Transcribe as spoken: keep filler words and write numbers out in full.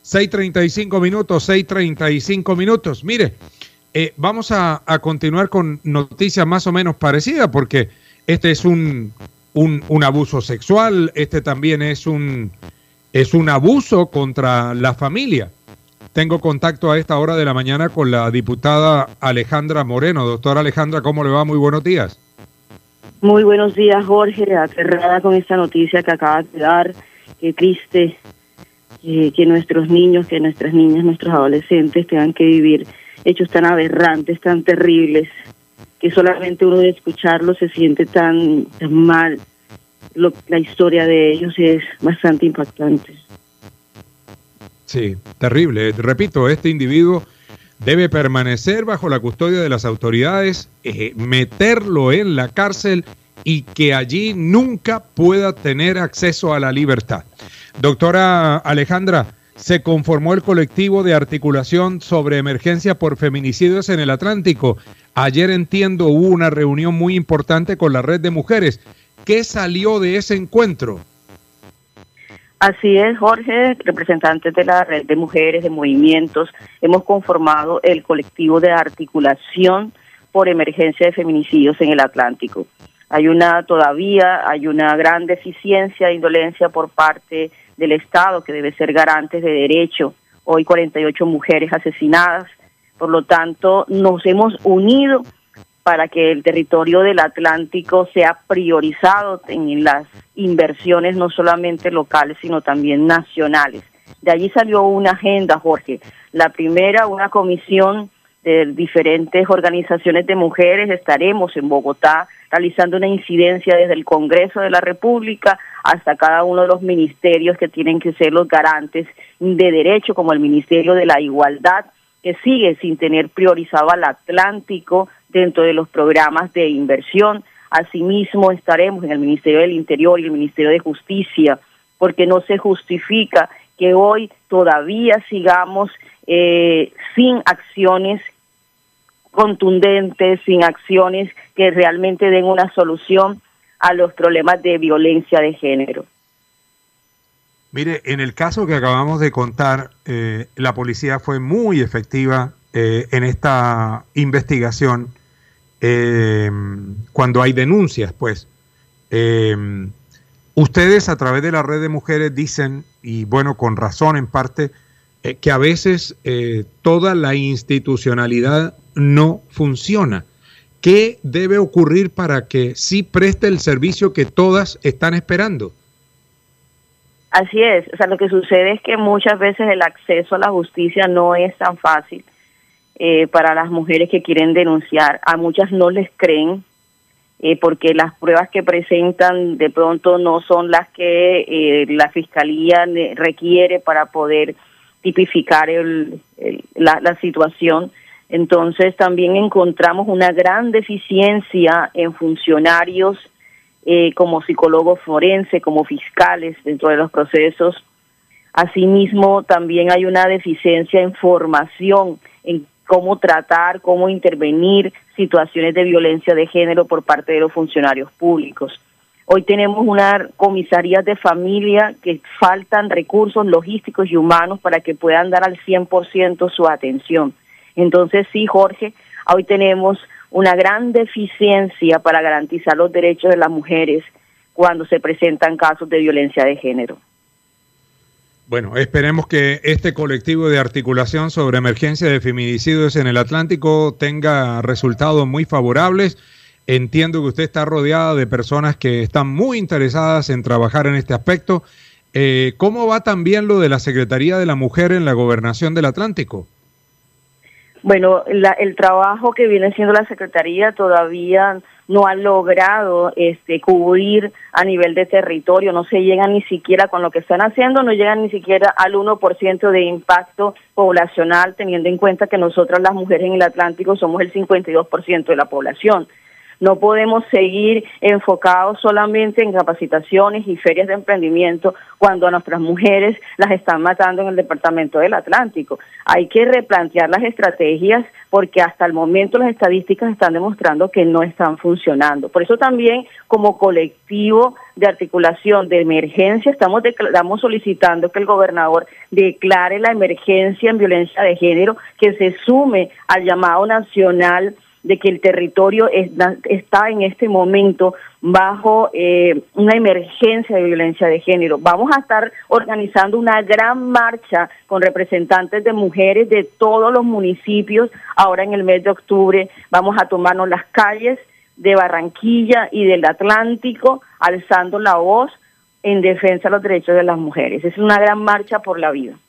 seis treinta y cinco minutos, seis treinta y cinco minutos. Mire, eh, vamos a, a continuar con noticias más o menos parecidas, porque este es un, un, un abuso sexual, este también es un, es un abuso contra la familia. Tengo contacto a esta hora de la mañana con la diputada Alejandra Moreno. Doctora Alejandra, ¿cómo le va? Muy buenos días. Muy buenos días, Jorge. Aterrada con esta noticia que acaba de dar. Qué triste eh, que nuestros niños, que nuestras niñas, nuestros adolescentes tengan que vivir hechos tan aberrantes, tan terribles, que solamente uno de escucharlo se siente tan, tan mal. Lo, la historia de ellos es bastante impactante. Sí, terrible. Repito, este individuo debe permanecer bajo la custodia de las autoridades, eh, meterlo en la cárcel y que allí nunca pueda tener acceso a la libertad. Doctora Alejandra, se conformó el colectivo de articulación sobre emergencia por feminicidios en el Atlántico. Ayer, entiendo, hubo una reunión muy importante con la red de mujeres. ¿Qué salió de ese encuentro? Así es, Jorge, representantes de la red de mujeres, de movimientos, hemos conformado el colectivo de articulación por emergencia de feminicidios en el Atlántico. Hay una, todavía hay una gran deficiencia e indolencia por parte del Estado, que debe ser garante de derecho. Hoy cuarenta y ocho mujeres asesinadas, por lo tanto nos hemos unido para que el territorio del Atlántico sea priorizado en las inversiones no solamente locales, sino también nacionales. De allí salió una agenda, Jorge. La primera, una comisión de diferentes organizaciones de mujeres. Estaremos en Bogotá realizando una incidencia desde el Congreso de la República hasta cada uno de los ministerios que tienen que ser los garantes de derecho, como el Ministerio de la Igualdad, que sigue sin tener priorizado al Atlántico dentro de los programas de inversión. Asimismo, estaremos en el Ministerio del Interior y el Ministerio de Justicia, porque no se justifica que hoy todavía sigamos eh, sin acciones contundentes, sin acciones que realmente den una solución a los problemas de violencia de género. Mire, en el caso que acabamos de contar, eh, la policía fue muy efectiva eh, en esta investigación. Eh, cuando hay denuncias, pues, eh, ustedes a través de la red de mujeres dicen, y bueno, con razón en parte, eh, que a veces eh, toda la institucionalidad no funciona. ¿Qué debe ocurrir para que sí preste el servicio que todas están esperando? Así es, o sea, lo que sucede es que muchas veces el acceso a la justicia no es tan fácil. Eh, para las mujeres que quieren denunciar. A muchas no les creen eh, porque las pruebas que presentan de pronto no son las que eh, la Fiscalía requiere para poder tipificar el, el, la, la situación. Entonces también encontramos una gran deficiencia en funcionarios eh, como psicólogos forenses, como fiscales dentro de los procesos. Asimismo, también hay una deficiencia en formación, en cómo tratar, cómo intervenir situaciones de violencia de género por parte de los funcionarios públicos. Hoy tenemos una comisaría de familia que faltan recursos logísticos y humanos para que puedan dar al cien por ciento su atención. Entonces sí, Jorge, hoy tenemos una gran deficiencia para garantizar los derechos de las mujeres cuando se presentan casos de violencia de género. Bueno, esperemos que este colectivo de articulación sobre emergencia de feminicidios en el Atlántico tenga resultados muy favorables. Entiendo que usted está rodeada de personas que están muy interesadas en trabajar en este aspecto. Eh, ¿Cómo va también lo de la Secretaría de la Mujer en la Gobernación del Atlántico? Bueno, la, el trabajo que viene haciendo la Secretaría todavía no ha logrado este, cubrir a nivel de territorio, no se llega ni siquiera con lo que están haciendo, no llegan ni siquiera al uno por ciento de impacto poblacional, teniendo en cuenta que nosotras las mujeres en el Atlántico somos el cincuenta y dos por ciento de la población. No podemos seguir enfocados solamente en capacitaciones y ferias de emprendimiento cuando a nuestras mujeres las están matando en el departamento del Atlántico. Hay que replantear las estrategias porque hasta el momento las estadísticas están demostrando que no están funcionando. Por eso también como colectivo de articulación de emergencia estamos, estamos solicitando que el gobernador declare la emergencia en violencia de género, que se sume al llamado nacional de que el territorio es, está en este momento bajo eh, una emergencia de violencia de género. Vamos a estar organizando una gran marcha con representantes de mujeres de todos los municipios ahora en el mes de octubre. Vamos a tomarnos las calles de Barranquilla y del Atlántico, alzando la voz en defensa de los derechos de las mujeres. Es una gran marcha por la vida.